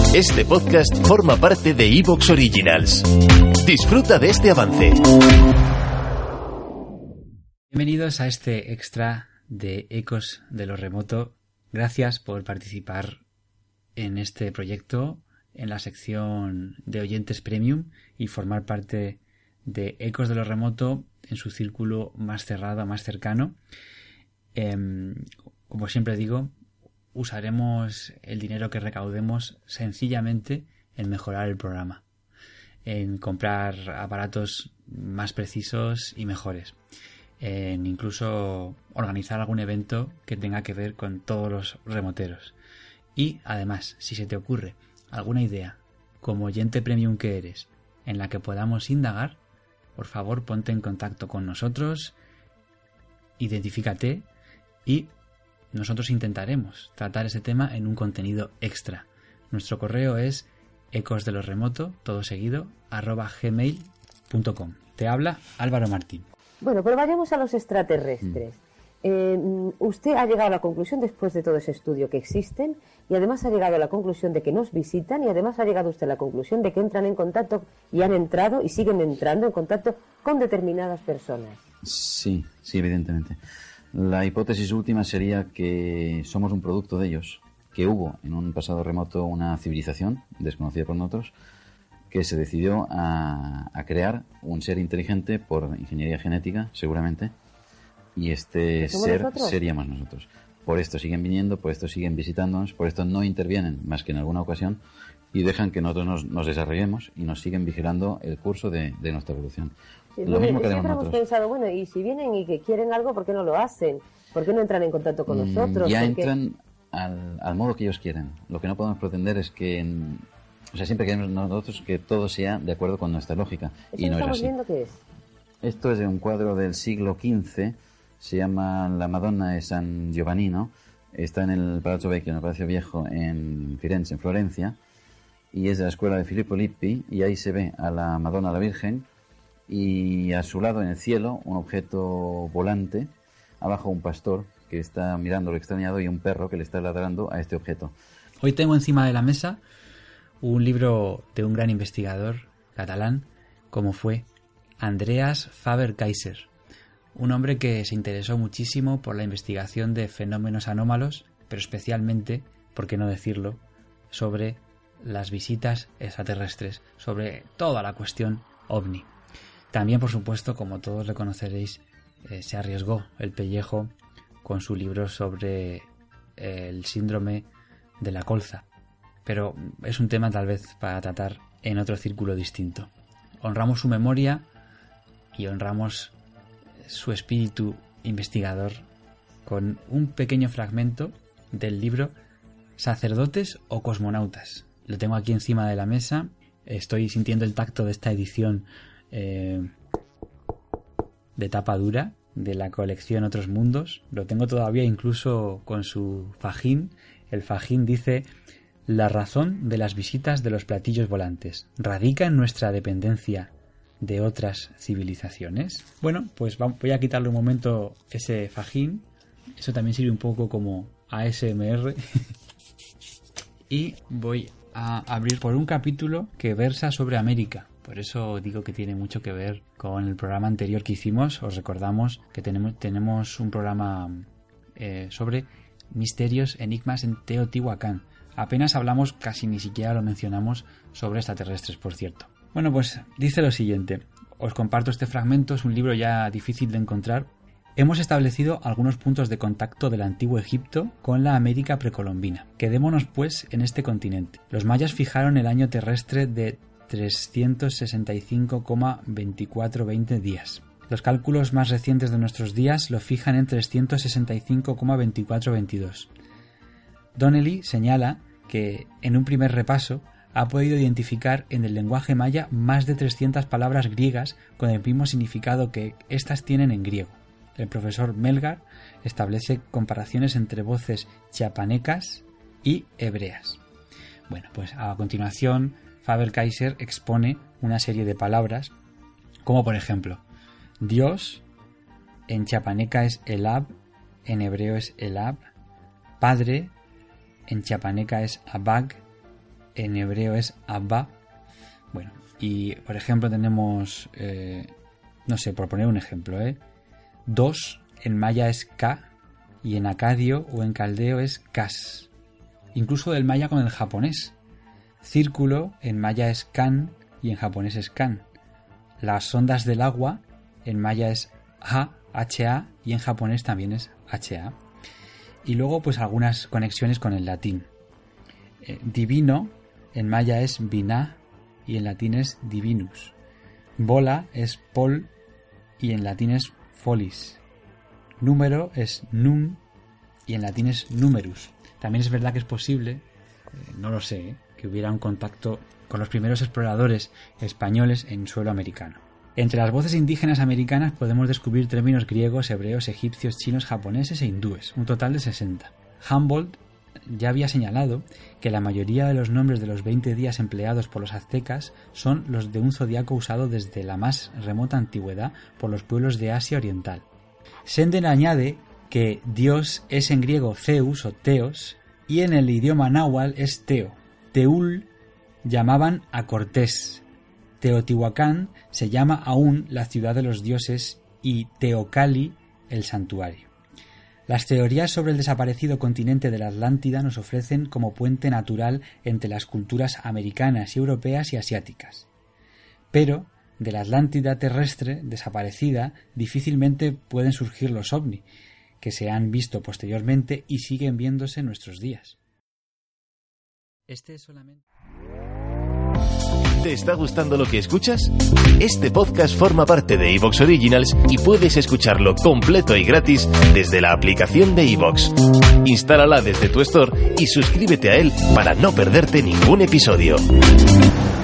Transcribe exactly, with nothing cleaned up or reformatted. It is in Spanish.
Este podcast forma parte de iVoox Originals. Disfruta de este avance. Bienvenidos a este extra de Ecos de lo Remoto. Gracias por participar en este proyecto, en la sección de oyentes premium y formar parte de Ecos de lo Remoto en su círculo más cerrado, más cercano. Eh, como siempre digo, usaremos el dinero que recaudemos sencillamente en mejorar el programa, en comprar aparatos más precisos y mejores, en incluso organizar algún evento que tenga que ver con todos los remoteros. Y además, si se te ocurre alguna idea como oyente premium que eres en la que podamos indagar, por favor ponte en contacto con nosotros, identifícate y nosotros intentaremos tratar ese tema en un contenido extra. Nuestro correo es ecosdelosremoto, todo seguido, arroba gmail punto com. Te habla Álvaro Martín. Bueno, pero vayamos a los extraterrestres. Mm. Eh, usted ha llegado a la conclusión, después de todo ese estudio, que existen, y además ha llegado a la conclusión de que nos visitan, y además ha llegado usted a la conclusión de que entran en contacto, y han entrado, y siguen entrando en contacto con determinadas personas. Sí, sí, evidentemente. La hipótesis última sería que somos un producto de ellos, que hubo en un pasado remoto una civilización desconocida por nosotros que se decidió a, a crear un ser inteligente por ingeniería genética, seguramente, y este ser nosotros? seríamos nosotros. Por esto siguen viniendo, por esto siguen visitándonos, por esto no intervienen más que en alguna ocasión y dejan que nosotros nos, nos desarrollemos y nos siguen vigilando el curso de, de nuestra evolución. Sí, lo mismo que siempre hemos pensado, bueno, y si vienen y que quieren algo, ¿por qué no lo hacen? ¿Por qué no entran en contacto con mm, nosotros? Ya Porque... entran al, al modo que ellos quieren. Lo que no podemos pretender es que, o sea, siempre queremos nosotros que todo sea de acuerdo con nuestra lógica. ¿Eso y no estamos es así. viendo qué es? Esto es de un cuadro del siglo quince, se llama La Madonna de San Giovannino, está en el Palazzo Vecchio, en el Palacio Viejo, en Firenze, en Florencia, y es de la escuela de Filippo Lippi, y ahí se ve a la Madonna, la Virgen, y a su lado en el cielo un objeto volante, abajo un pastor que está mirándolo extrañado y un perro que le está ladrando a este objeto. Hoy tengo encima de la mesa un libro de un gran investigador catalán como fue Andreas Faber-Kayser, un hombre que se interesó muchísimo por la investigación de fenómenos anómalos, pero especialmente, por qué no decirlo, sobre las visitas extraterrestres, sobre toda la cuestión ovni. También, por supuesto, como todos le conoceréis, eh, se arriesgó el pellejo con su libro sobre eh, el síndrome de la colza. Pero es un tema tal vez para tratar en otro círculo distinto. Honramos su memoria y honramos su espíritu investigador con un pequeño fragmento del libro ¿Sacerdotes o cosmonautas? Lo tengo aquí encima de la mesa. Estoy sintiendo el tacto de esta edición Eh, de tapa dura de la colección Otros Mundos. Lo tengo todavía incluso con su fajín. El fajín dice: la razón de las visitas de los platillos volantes radica en nuestra dependencia de otras civilizaciones. Bueno, pues voy a quitarle un momento ese fajín. Eso también sirve un poco como A S M R. Y voy a abrir por un capítulo que versa sobre América. Por eso digo que tiene mucho que ver con el programa anterior que hicimos. Os recordamos que tenemos, tenemos un programa eh, sobre misterios, enigmas en Teotihuacán. Apenas hablamos, casi ni siquiera lo mencionamos, sobre extraterrestres, por cierto. Bueno, pues dice lo siguiente. Os comparto este fragmento, es un libro ya difícil de encontrar. Hemos establecido algunos puntos de contacto del antiguo Egipto con la América precolombina. Quedémonos pues en este continente. Los mayas fijaron el año terrestre de trescientos sesenta y cinco coma veinticuatro veinte días. Los cálculos más recientes de nuestros días lo fijan en trescientos sesenta y cinco coma veinticuatro veintidós. Donnelly señala que, en un primer repaso, ha podido identificar en el lenguaje maya más de trescientas palabras griegas con el mismo significado que éstas tienen en griego. El profesor Melgar establece comparaciones entre voces chiapanecas y hebreas. Bueno, pues a continuación Faber-Kayser expone una serie de palabras, como por ejemplo, Dios, en chiapaneca es Elab, en hebreo es Elab, Padre, en chiapaneca es Abag, en hebreo es Abba. Bueno, y por ejemplo tenemos, eh, no sé, por poner un ejemplo, ¿eh? Dos en maya es Ka y en acadio o en caldeo es Kas. Incluso del maya con el japonés. Círculo en maya es Kan y en japonés es Kan. Las ondas del agua en maya es Ha, H A y en japonés también es H A. Y luego pues algunas conexiones con el latín. Eh, divino en maya es Binah y en latín es Divinus. Bola es Pol y en latín es Folis. Número es Num y en latín es Numerus. También es verdad que es posible, eh, no lo sé, ¿eh? que hubiera un contacto con los primeros exploradores españoles en suelo americano. Entre las voces indígenas americanas podemos descubrir términos griegos, hebreos, egipcios, chinos, japoneses e hindúes, un total de sesenta. Humboldt ya había señalado que la mayoría de los nombres de los veinte días empleados por los aztecas son los de un zodiaco usado desde la más remota antigüedad por los pueblos de Asia Oriental. Senden añade que Dios es en griego Zeus o Teos y en el idioma náhuatl es Teo. Teúl llamaban a Cortés. Teotihuacán se llama aún la ciudad de los dioses y Teocalli el santuario. Las teorías sobre el desaparecido continente de la Atlántida nos ofrecen como puente natural entre las culturas americanas y europeas y asiáticas. Pero de la Atlántida terrestre desaparecida difícilmente pueden surgir los ovni, que se han visto posteriormente y siguen viéndose en nuestros días. Este es solamente... ¿Te está gustando lo que escuchas? Este podcast forma parte de iVoox Originals y puedes escucharlo completo y gratis desde la aplicación de iVoox. Instálala desde tu store y suscríbete a él para no perderte ningún episodio.